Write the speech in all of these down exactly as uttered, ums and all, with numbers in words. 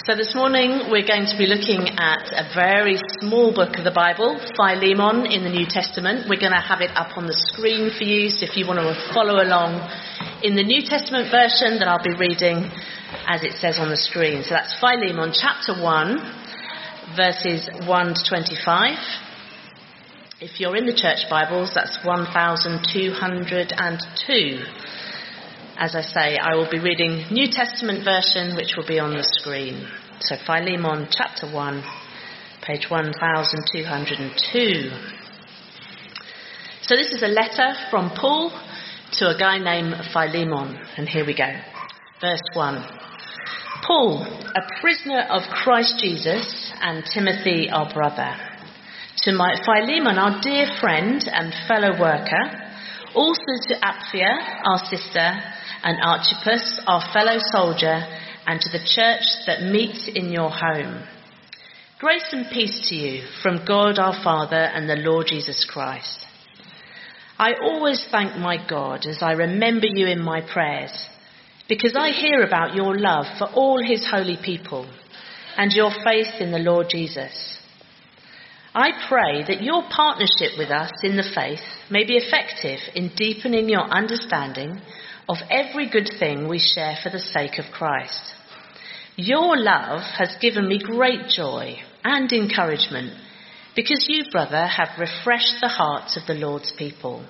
So this morning we're going to be looking at a very small book of the Bible, Philemon in the New Testament. We're going to have it up on the screen for you, so if you want to follow along in the New Testament version, then I'll be reading as it says on the screen. So that's Philemon chapter one, verses one to twenty-five. If you're in the church Bibles, that's one thousand two hundred two. As I say, I will be reading New Testament version, which will be on the screen. So Philemon chapter one, page one thousand two hundred two. So this is a letter from Paul to a guy named Philemon. And here we go. Verse one. Paul, a prisoner of Christ Jesus, and Timothy, our brother. To my Philemon, our dear friend and fellow worker. Also to Apphia, our sister, and Archippus, our fellow soldier, and to the church that meets in your home. Grace and peace to you from God our Father and the Lord Jesus Christ. I always thank my God as I remember you in my prayers, because I hear about your love for all his holy people and your faith in the Lord Jesus. I pray that your partnership with us in the faith may be effective in deepening your understanding of every good thing we share for the sake of Christ. Your love has given me great joy and encouragement because you, brother, have refreshed the hearts of the Lord's people.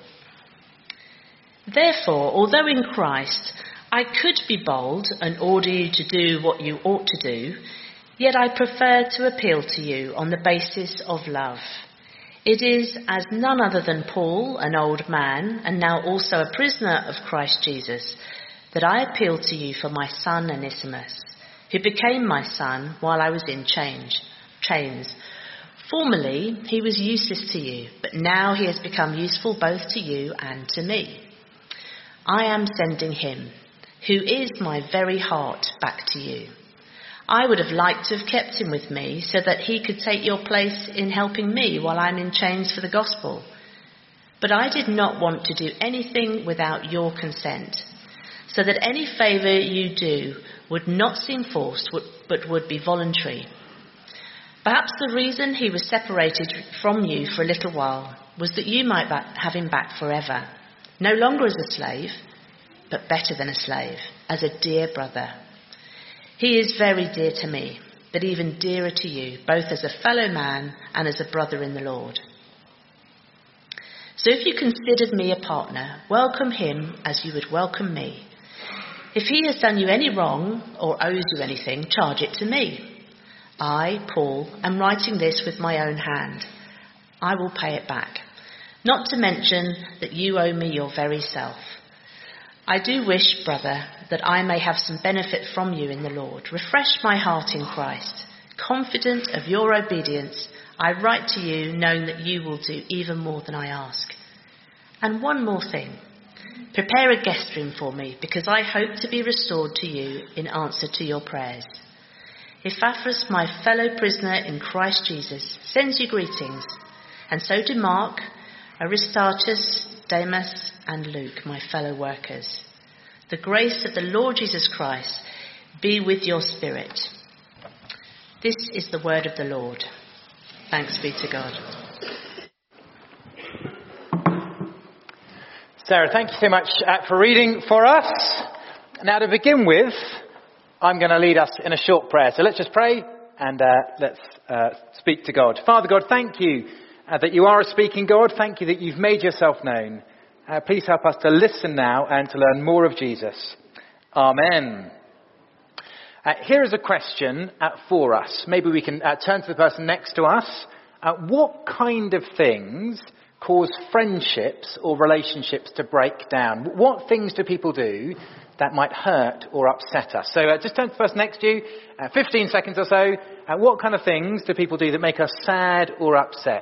Therefore, although in Christ I could be bold and order you to do what you ought to do, yet I prefer to appeal to you on the basis of love. It is as none other than Paul, an old man, and now also a prisoner of Christ Jesus, that I appeal to you for my son Onesimus, who became my son while I was in chains. chains. Formerly he was useless to you, but now he has become useful both to you and to me. I am sending him, who is my very heart, back to you. I would have liked to have kept him with me so that he could take your place in helping me while I'm in chains for the gospel. But I did not want to do anything without your consent, so that any favour you do would not seem forced but would be voluntary. Perhaps the reason he was separated from you for a little while was that you might have him back forever, no longer as a slave, but better than a slave, as a dear brother. He is very dear to me, but even dearer to you, both as a fellow man and as a brother in the Lord. So if you considered me a partner, welcome him as you would welcome me. If he has done you any wrong or owes you anything, charge it to me. I, Paul, am writing this with my own hand. I will pay it back. Not to mention that you owe me your very self. I do wish, brother, that I may have some benefit from you in the Lord. Refresh my heart in Christ. Confident of your obedience, I write to you knowing that you will do even more than I ask. And one more thing. Prepare a guest room for me, because I hope to be restored to you in answer to your prayers. Epaphras, my fellow prisoner in Christ Jesus, sends you greetings, and so do Mark, Aristarchus, Demas, and Luke, my fellow workers. The grace of the Lord Jesus Christ be with your spirit. This is the word of the Lord. Thanks be to God. Sarah, thank you so much uh, for reading for us. Now, to begin with, I'm going to lead us in a short prayer. So let's just pray and uh, let's uh, speak to God. Father God, thank you uh, that you are a speaking God. Thank you that you've made yourself known. Uh, please help us to listen now and to learn more of Jesus. Amen. Uh, here is a question uh, for us. Maybe we can uh, turn to the person next to us. Uh, what kind of things cause friendships or relationships to break down? What things do people do that might hurt or upset us? So uh, just turn to the person next to you. Uh, fifteen seconds or so. Uh, what kind of things do people do that make us sad or upset?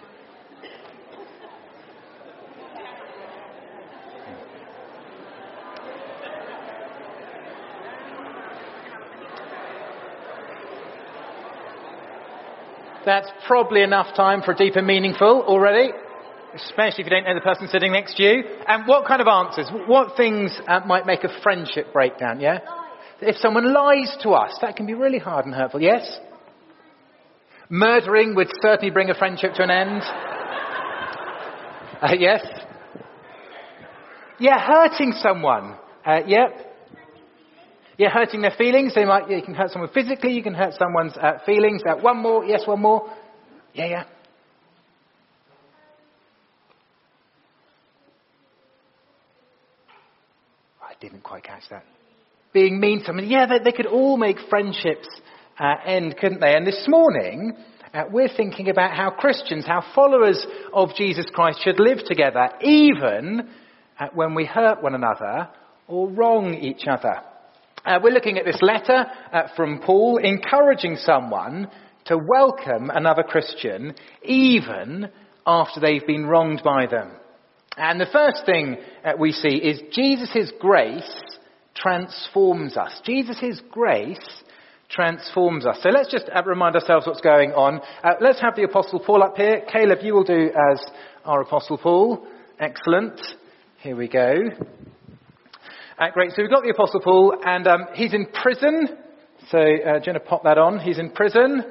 That's probably enough time for deep and meaningful already, especially if you don't know the person sitting next to you. And what kind of answers? What things uh, might make a friendship break down, yeah? If someone lies to us, that can be really hard and hurtful. Yes? Murdering would certainly bring a friendship to an end. Uh, yes? Yeah, hurting someone. Uh, yep. Yeah, hurting their feelings. They might. Yeah, you can hurt someone physically. You can hurt someone's uh, feelings. Uh, one more. Yes, one more. Yeah, yeah. I didn't quite catch that. Being mean to someone. Yeah, they, they could all make friendships uh, end, couldn't they? And this morning, uh, we're thinking about how Christians, how followers of Jesus Christ should live together, even uh, when we hurt one another or wrong each other. Uh, we're looking at this letter uh, from Paul, encouraging someone to welcome another Christian, even after they've been wronged by them. And the first thing uh, we see is Jesus' grace transforms us. Jesus' grace transforms us. So let's just uh, remind ourselves what's going on. Uh, let's have the Apostle Paul up here. Caleb, you will do as our Apostle Paul. Excellent. Here we go. Uh, great. So we've got the Apostle Paul, and um, he's in prison. So uh, Jenna, pop that on. He's in prison.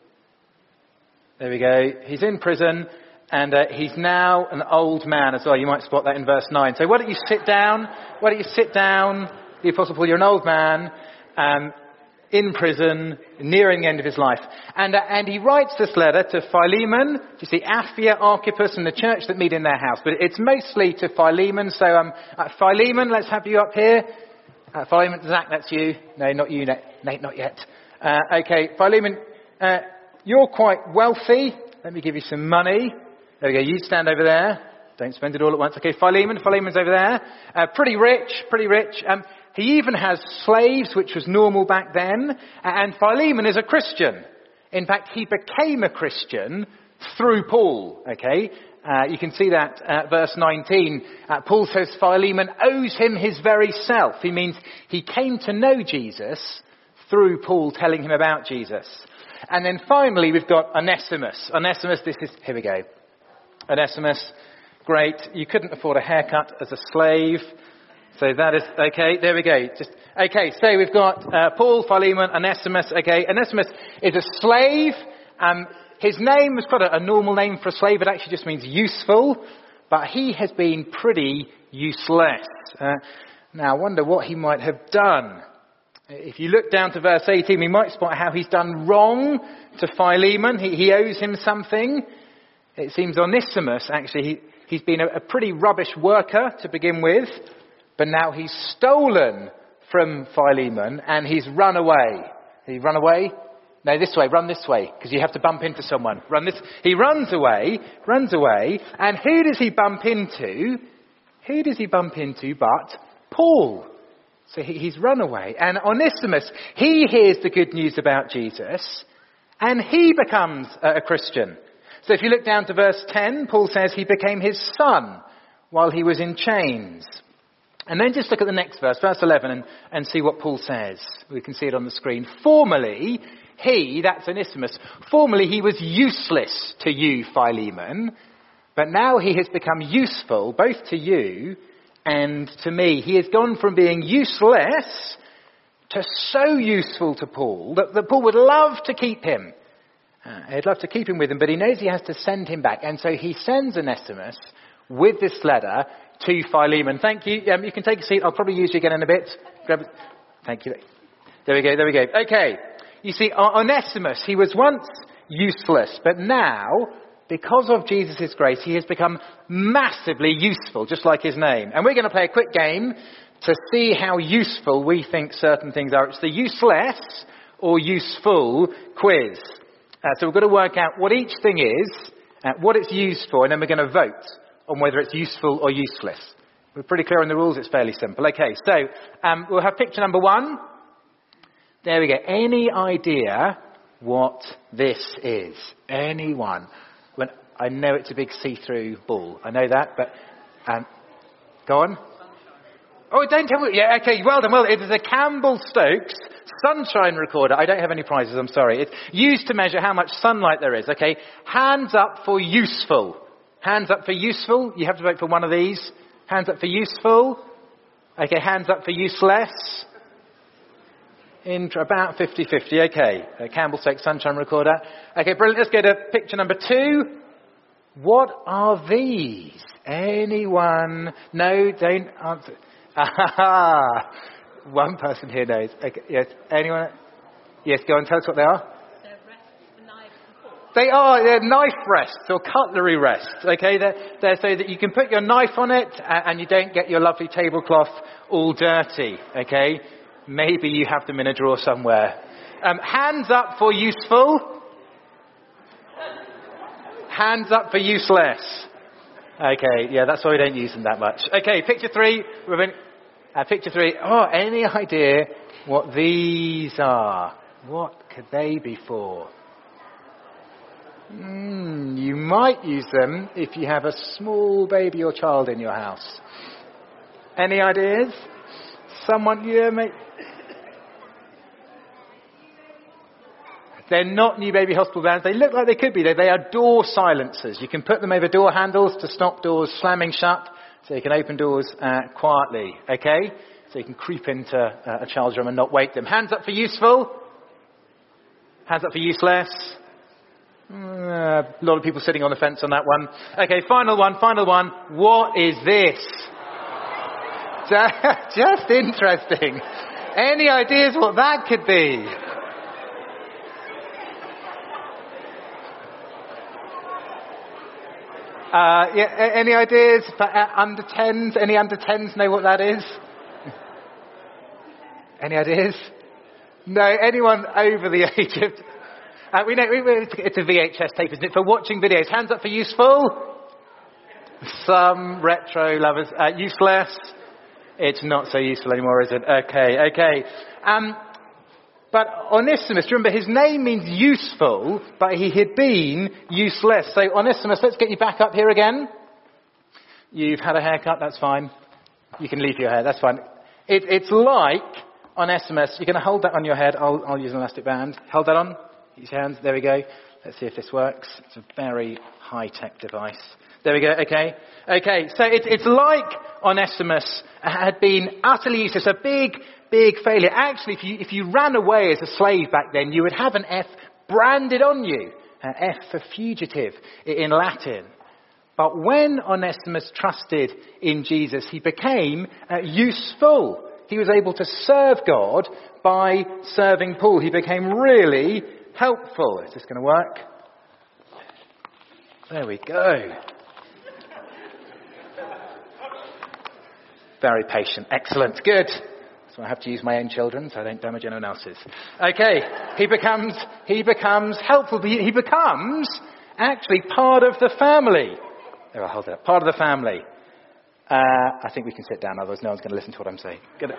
There we go. He's in prison, and uh, he's now an old man as well. You might spot that in verse nine. So why don't you sit down? Why don't you sit down? The Apostle Paul, you're an old man, um, in prison, nearing the end of his life. And uh, and he writes this letter to Philemon. Do you see Apphia, Archippus, and the church that meet in their house? But it's mostly to Philemon. So um, uh, Philemon, let's have you up here. Uh, Philemon, Zach, that's you. No, not you, Nate, Nate not yet. Uh, okay, Philemon, uh, you're quite wealthy. Let me give you some money. There we go. You stand over there. Don't spend it all at once. Okay, Philemon. Philemon's over there. Uh, pretty rich, pretty rich. Um, he even has slaves, which was normal back then. And Philemon is a Christian. In fact, he became a Christian through Paul. Okay, uh, you can see that at verse nineteen. Uh, Paul says Philemon owes him his very self. He means he came to know Jesus through Paul telling him about Jesus. And then finally, we've got Onesimus. Onesimus, this is, here we go. Onesimus, great. You couldn't afford a haircut as a slave. So that is, okay, there we go. Just, okay, so we've got uh, Paul, Philemon, Onesimus. Okay, Onesimus is a slave. Um, his name was quite a, a normal name for a slave. It actually just means useful. But he has been pretty useless. Uh, now, I wonder what he might have done. If you look down to verse eighteen, we might spot how he's done wrong to Philemon. He, he owes him something. It seems Onesimus, actually, he, he's been a, a pretty rubbish worker to begin with. But now he's stolen from Philemon and he's run away. Did he run away? No, this way, run this way, because you have to bump into someone. Run this. He runs away, runs away, and who does he bump into? Who does he bump into but Paul? So he, he's run away. And Onesimus, he hears the good news about Jesus, and he becomes a, a Christian. So if you look down to verse ten, Paul says he became his son while he was in chains. And then just look at the next verse, verse eleven, and, and see what Paul says. We can see it on the screen. Formerly, he, that's Onesimus, formerly he was useless to you, Philemon, but now he has become useful both to you and to me. He has gone from being useless to so useful to Paul that, that Paul would love to keep him. Uh, he'd love to keep him with him, but he knows he has to send him back. And so he sends Onesimus with this letter to Philemon. Thank you. Um, you can take a seat. I'll probably use you again in a bit. Grab it. Thank you. There we go. There we go. Okay. You see, Onesimus, he was once useless, but now, because of Jesus' grace, he has become massively useful, just like his name. And we're going to play a quick game to see how useful we think certain things are. It's the useless or useful quiz. Uh, so we've got to work out what each thing is, uh, what it's used for, and then we're going to vote on whether it's useful or useless. We're pretty clear on the rules. It's fairly simple. Okay, so um, we'll have picture number one. There we go. Any idea what this is? Anyone? When, I know it's a big see-through ball. I know that, but um, go on. Oh, don't tell me. Yeah, okay, well done. Well, it is a Campbell Stokes sunshine recorder. I don't have any prizes, I'm sorry. It's used to measure how much sunlight there is, okay? Hands up for useful. Hands up for useful. You have to vote for one of these. Hands up for useful. Okay, hands up for useless. In about fifty-fifty, okay. Uh, Campbell's Take Sunshine Recorder. Okay, brilliant. Let's go to picture number two. What are these? Anyone? No, don't answer. Ah, one person here knows. Okay, yes, anyone? Yes, go on, tell us what they are. They're rests for knives and forks. They are, they're knife rests or cutlery rests, okay? They're, they're so that you can put your knife on it and, and you don't get your lovely tablecloth all dirty, okay? Maybe you have them in a drawer somewhere. Um, hands up for useful. Hands up for useless. Okay, yeah, that's why we don't use them that much. Okay, picture three. We've been, uh, picture three. Oh, any idea what these are? What could they be for? Mm, you might use them if you have a small baby or child in your house. Any ideas? Someone, yeah, mate. They're not new baby hospital vans. They look like they could be. They, they are door silencers. You can put them over door handles to stop doors slamming shut, so you can open doors uh, quietly, okay? So you can creep into uh, a child's room and not wake them. Hands up for useful. Hands up for useless. Uh, a lot of people sitting on the fence on that one. Okay, final one, final one. What is this? Just interesting. Any ideas what that could be? Uh, yeah, any ideas for uh, under tens? Any under tens know what that is? Any ideas? No, anyone over the age of... Uh, we know we, it's a V H S tape, isn't it? For watching videos. Hands up for useful. Some retro lovers. Uh, useless. It's not so useful anymore, is it? Okay, okay. Um, but Onesimus, remember, his name means useful, but he had been useless. So Onesimus, let's get you back up here again. You've had a haircut, that's fine. You can leave your hair, that's fine. It, it's like Onesimus. You're going to hold that on your head. I'll, I'll use an elastic band. Hold that on. Use your hands. There we go. Let's see if this works. It's a very high-tech device. There we go. Okay. Okay. So it's it's like Onesimus had been utterly useless, a big, big failure. Actually, if you if you ran away as a slave back then, you would have an F branded on you, an F for fugitive in Latin. But when Onesimus trusted in Jesus, he became uh, useful. He was able to serve God by serving Paul. He became really helpful. Is this going to work? There we go. Very patient. Excellent. Good. So I have to use my own children so I don't damage anyone else's. Okay. He becomes, he becomes helpful. He, he becomes actually part of the family. There, I'll hold it up. Part of the family. Uh, I think we can sit down, otherwise no one's going to listen to what I'm saying. Good.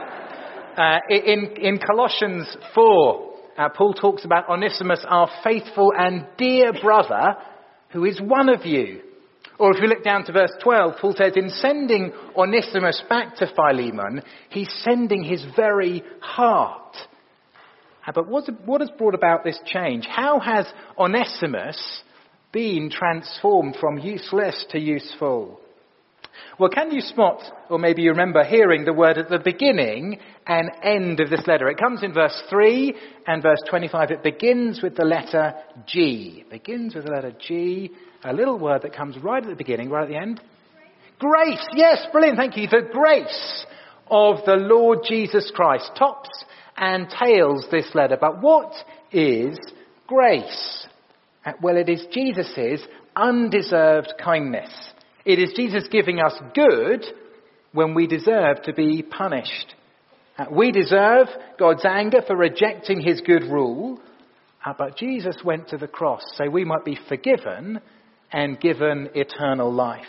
Uh, in, in Colossians four, uh, Paul talks about Onesimus, our faithful and dear brother, who is one of you. Or if you look down to verse twelve, Paul says, in sending Onesimus back to Philemon, he's sending his very heart. Uh, but what's, what has brought about this change? How has Onesimus been transformed from useless to useful? Well, can you spot, or maybe you remember hearing the word at the beginning and end of this letter? It comes in verse three and verse twenty-five. It begins with the letter G. It begins with the letter G, a little word that comes right at the beginning, right at the end. Grace. Grace. Yes, brilliant. Thank you. The grace of the Lord Jesus Christ tops and tails this letter. But what is grace? Well, it is Jesus' undeserved kindness. It is Jesus giving us good when we deserve to be punished. Uh, we deserve God's anger for rejecting his good rule, uh, but Jesus went to the cross so we might be forgiven and given eternal life.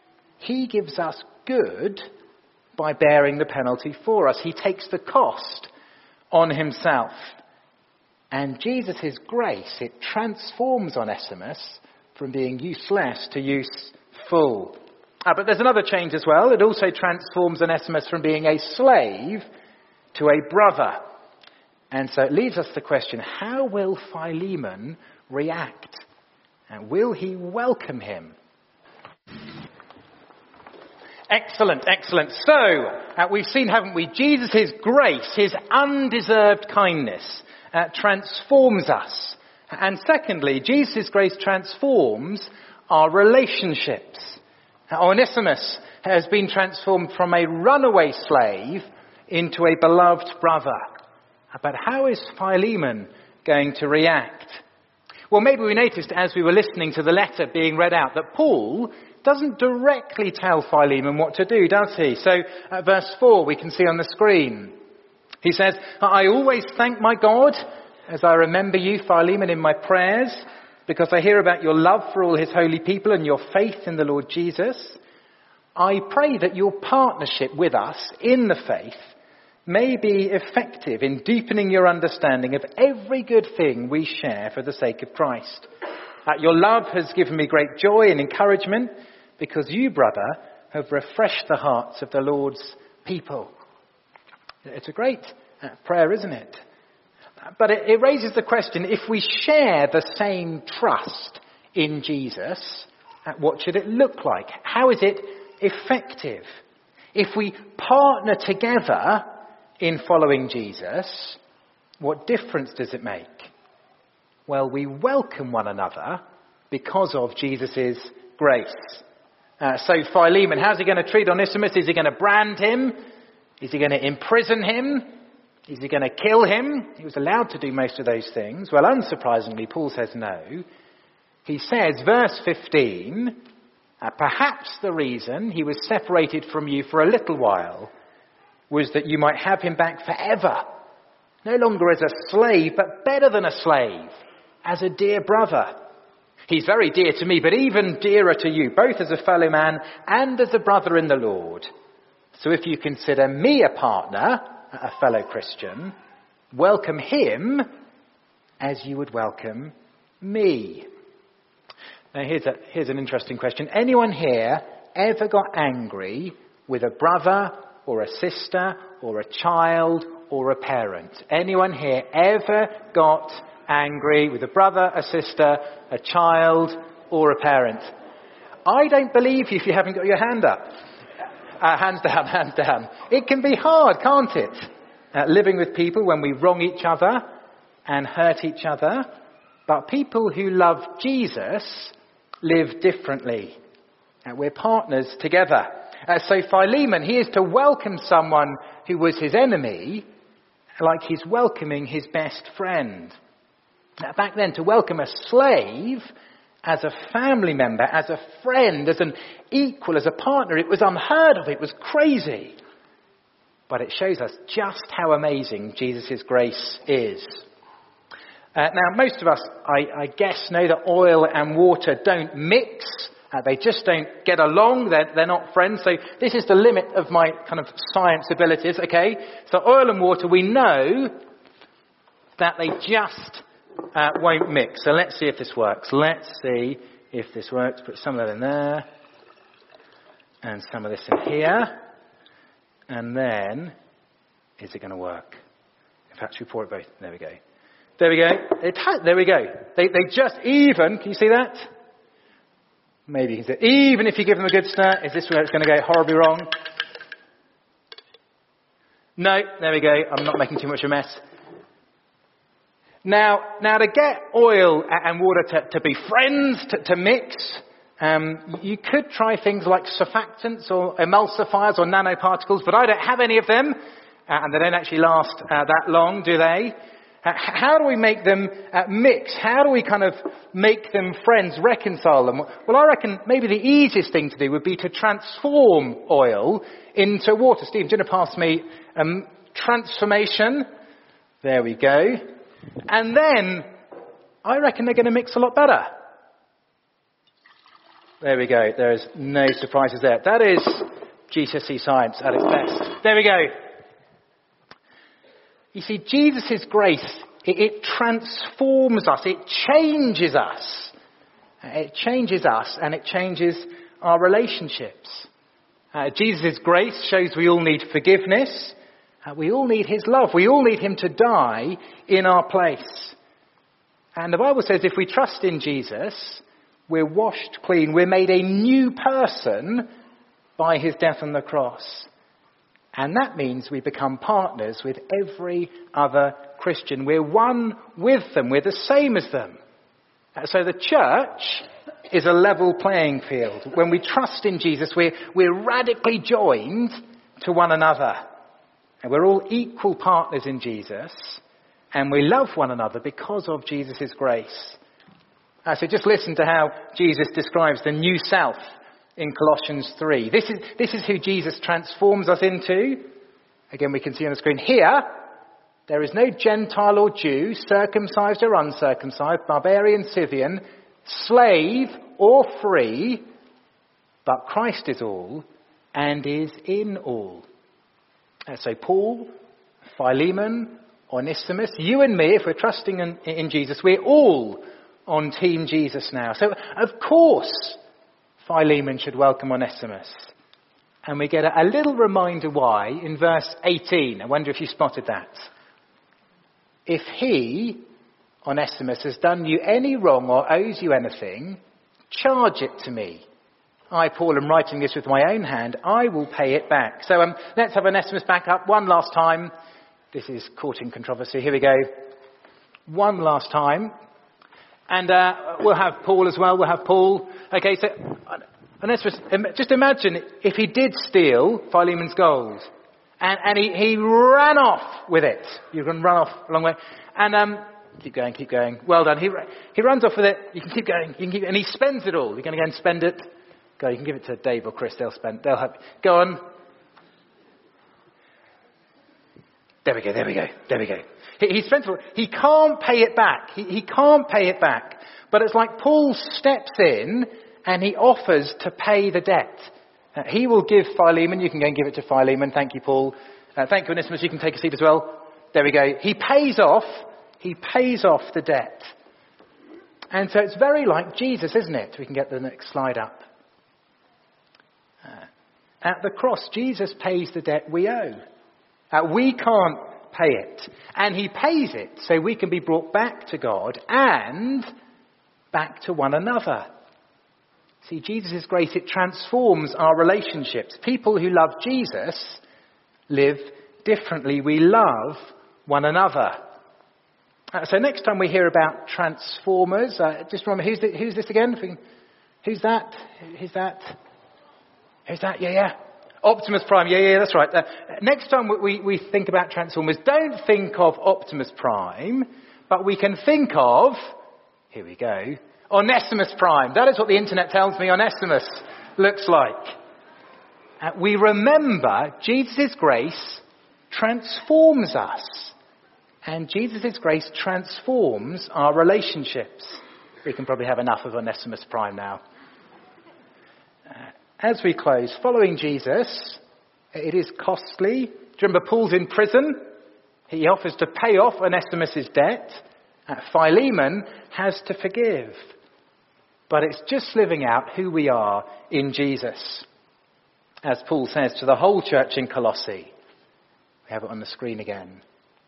He gives us good by bearing the penalty for us. He takes the cost on himself. And Jesus' grace, it transforms Onesimus from being useless to useful. Full. Uh, but there's another change as well. It also transforms Onesimus from being a slave to a brother. And so it leaves us the question, how will Philemon react? And will he welcome him? Excellent, excellent. So, uh, we've seen, haven't we, Jesus' grace, his undeserved kindness, uh, transforms us. And secondly, Jesus' grace transforms our relationships. Uh, Onesimus has been transformed from a runaway slave into a beloved brother. But how is Philemon going to react? Well, maybe we noticed as we were listening to the letter being read out that Paul doesn't directly tell Philemon what to do, does he? So at verse four we can see on the screen. He says, I always thank my God as I remember you, Philemon, in my prayers, because I hear about your love for all his holy people and your faith in the Lord Jesus. I pray that your partnership with us in the faith may be effective in deepening your understanding of every good thing we share for the sake of Christ. Uh, your love has given me great joy and encouragement because you, brother, have refreshed the hearts of the Lord's people. It's a great uh, prayer, isn't it? But it, it raises the question, if we share the same trust in Jesus, uh, what should it look like? How is it effective? If we partner together in following Jesus, what difference does it make? Well, we welcome one another because of Jesus' grace. Uh, so Philemon, how's he going to treat Onesimus? Is he going to brand him? Is he going to imprison him? Is he going to kill him? He was allowed to do most of those things. Well, unsurprisingly, Paul says no. He says, verse fifteen, uh, perhaps the reason he was separated from you for a little while was that you might have him back forever. No longer as a slave, but better than a slave, as a dear brother. He's very dear to me, but even dearer to you, both as a fellow man and as a brother in the Lord. So if you consider me a partner, a fellow Christian, welcome him as you would welcome me. Now here's, a, here's an interesting question. Anyone here ever got angry with a brother or a sister or a child or a parent? Anyone here ever got angry with a brother, a sister, a child or a parent? I don't believe you if you haven't got your hand up. Uh, hands down, hands down. It can be hard, can't it? Uh, living with people when we wrong each other and hurt each other. But people who love Jesus live differently. Uh, we're partners together. Uh, so Philemon, he is to welcome someone who was his enemy like he's welcoming his best friend. Now, back then, to welcome a slave as a family member, as a friend, as an equal, as a partner, it was unheard of. It was crazy. But it shows us just how amazing Jesus' grace is. Uh, now, most of us, I, I guess, know that oil and water don't mix. Uh, they just don't get along. They're, they're not friends. So this is the limit of my kind of science abilities, okay? So oil and water, we know that they just uh, won't mix. So let's see if this works. Let's see if this works. Put some of that in there. And some of this in here. And then, is it going to work? In fact, we pour it both. There we go. There we go. It ha- there we go. They, they just even, can you see that? Maybe you can see, even if you give them a good stir, is this where it's going to go horribly wrong? No, there we go. I'm not making too much of a mess. Now, now to get oil and water to, to be friends, to, to mix, um, you could try things like surfactants or emulsifiers or nanoparticles, but I don't have any of them, uh, and they don't actually last uh, that long, do they? Uh, how do we make them uh, mix? How do we kind of make them friends, reconcile them? Well, I reckon maybe the easiest thing to do would be to transform oil into water. Steve, do you want to pass me um, transformation? There we go. And then I reckon they're going to mix a lot better. There we go. There is no surprises there. That is G C S E science at its best. There we go. You see, Jesus' grace, it, it transforms us. It changes us. It changes us and it changes our relationships. Uh, Jesus' grace shows we all need forgiveness. Uh, we all need his love. We all need him to die in our place. And the Bible says if we trust in Jesus, we're washed clean. We're made a new person by his death on the cross. And that means we become partners with every other Christian. We're one with them. We're the same as them. So the church is a level playing field. When we trust in Jesus, we're, we're radically joined to one another. And we're all equal partners in Jesus. And we love one another because of Jesus' grace. Uh, so just listen to how Jesus describes the new self in Colossians three. This is, this is who Jesus transforms us into. Again, we can see on the screen here. There is no Gentile or Jew, circumcised or uncircumcised, barbarian, Scythian, slave or free, but Christ is all and is in all. And so Paul, Philemon, Onesimus, you and me, if we're trusting in, in Jesus, we're all on Team Jesus now. So, of course, Philemon should welcome Onesimus. And we get a, a little reminder why in verse eighteen. I wonder if you spotted that. If he, Onesimus, has done you any wrong or owes you anything, charge it to me. I, Paul, am writing this with my own hand. I will pay it back. So um, let's have Onesimus back up one last time. This is courting controversy. Here we go. One last time. And uh, we'll have Paul as well. We'll have Paul. Okay, so Onesimus, just imagine if he did steal Philemon's gold. And, and he, he ran off with it. You can run off a long way. And um, keep going, keep going. Well done. He he runs off with it. You can keep going. You can keep, and he spends it all. You're going to go and spend it. Go. You can give it to Dave or Chris. They'll spend. They'll have. Go on. There we go. There we go. There we go. He, he spends it all. He can't pay it back. He, he can't pay it back. But it's like Paul steps in and he offers to pay the debt. Uh, he will give Philemon. You can go and give it to Philemon. Thank you, Paul. Uh, thank you, Onesimus. You can take a seat as well. There we go. He pays off. He pays off the debt. And so it's very like Jesus, isn't it? We can get the next slide up. Uh, at the cross, Jesus pays the debt we owe. Uh, we can't pay it. And he pays it so we can be brought back to God and back to one another. See, Jesus' grace, it transforms our relationships. People who love Jesus live differently. We love one another. Uh, so next time we hear about transformers, uh, just remember, who's, the, who's this again? Can, who's that? Who's that? Who's that? Yeah, yeah. Optimus Prime. Yeah, yeah, that's right. Uh, next time we, we think about transformers, don't think of Optimus Prime, but we can think of, here we go, Onesimus Prime. That is what the internet tells me Onesimus looks like. Uh, we remember Jesus' grace transforms us. And Jesus' grace transforms our relationships. We can probably have enough of Onesimus Prime now. Uh, as we close, following Jesus, it is costly. Do you remember Paul's in prison? He offers to pay off Onesimus' debt. Uh, Philemon has to forgive. But it's just living out who we are in Jesus. As Paul says to the whole church in Colossae. We have it on the screen again.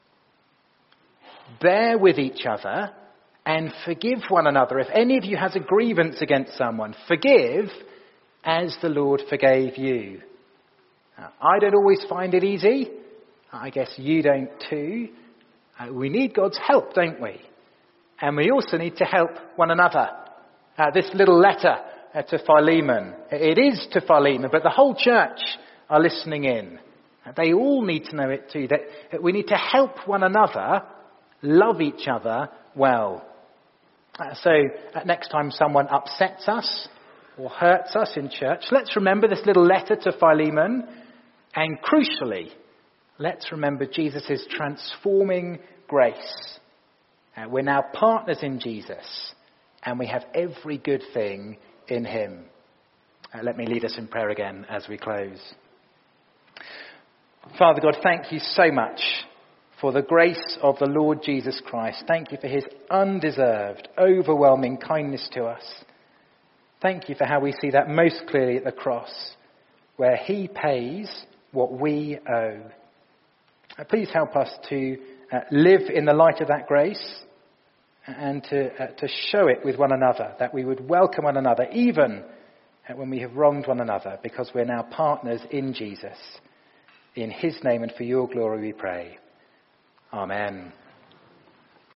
Bear with each other and forgive one another. If any of you has a grievance against someone, forgive as the Lord forgave you. Now, I don't always find it easy. I guess you don't too. Uh, we need God's help, don't we? And we also need to help one another. Uh, this little letter uh, to Philemon, it is to Philemon, but the whole church are listening in. Uh, they all need to know it too, that, that we need to help one another love each other well. Uh, so uh, next time someone upsets us or hurts us in church, let's remember this little letter to Philemon. And crucially, let's remember Jesus' transforming grace. Uh, we're now partners in Jesus. And we have every good thing in him. Uh, let me lead us in prayer again as we close. Father God, thank you so much for the grace of the Lord Jesus Christ. Thank you for his undeserved, overwhelming kindness to us. Thank you for how we see that most clearly at the cross, where he pays what we owe. Uh, please help us to uh, live in the light of that grace and to, uh, to show it with one another, that we would welcome one another, even when we have wronged one another, because we're now partners in Jesus. In his name and for your glory we pray. Amen.